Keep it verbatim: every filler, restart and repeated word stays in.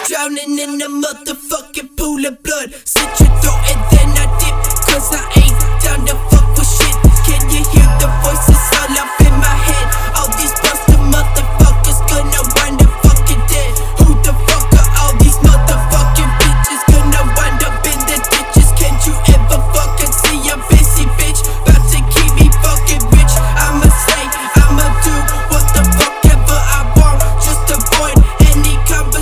Drowning in a motherfucking pool of blood. Slit your throat and then I dip, cause I ain't down to fuck with shit. Can you hear the voices?